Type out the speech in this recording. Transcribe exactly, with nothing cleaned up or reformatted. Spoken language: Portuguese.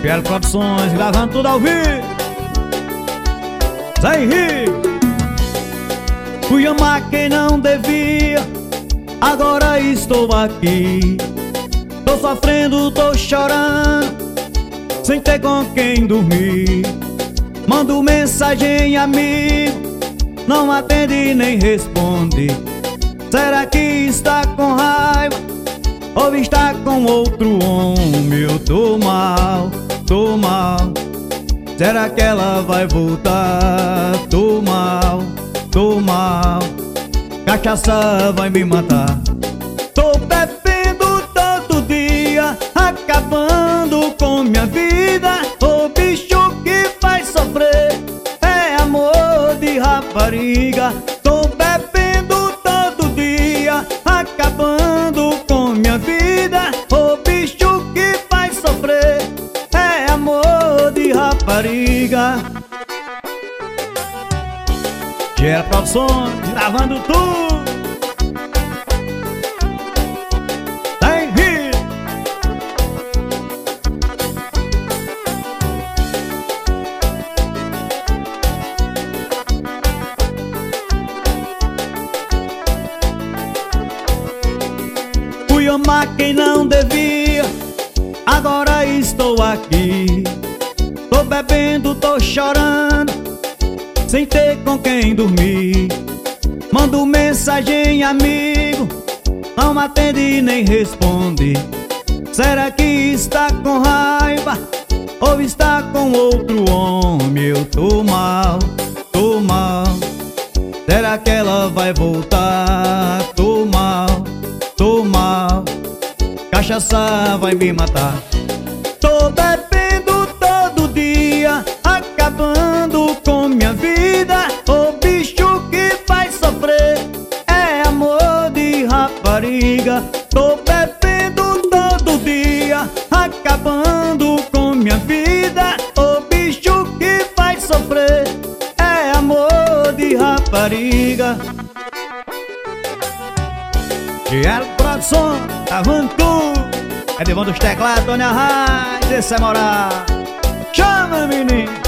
P L Produções, gravando tudo ao vivo, sem rir. Fui amar quem não devia, agora estou aqui. Tô sofrendo, tô chorando, sem ter com quem dormir. Mando mensagem amigo, não atende nem responde. Será que está com raiva ou está com outro homem? Eu tô mal, tô mal. Será que ela vai voltar? Tô mal, tô mal. Cachaça vai me matar. Tô bebendo todo dia, acabando com minha vida. O bicho que faz sofrer é amor de rapariga. Tô bebendo todo dia, acabando com minha vida. O bicho que faz sofrer é amor de rapariga. P L Produções, gravando tudo, sem rir. Fui amar quem não devia, agora estou aqui. Tô bebendo, tô chorando, sem ter com quem dormir. Mando mensagem amigo, não atende nem responde. Será que está com raiva ou está com outro homem? Eu tô mal, tô mal. Será que ela vai voltar? Tô mal, tô mal. Cachaça vai me matar. Tô bebendo todo dia, acabando com minha vida. O bicho que faz sofrer é amor de rapariga. Tô bebendo todo dia, acabando com minha vida. O bicho que faz sofrer é amor de rapariga. P L Produções, gravando tudo. É de bom dos teclados, Tony Arraes, esse é moral. Chama, menino.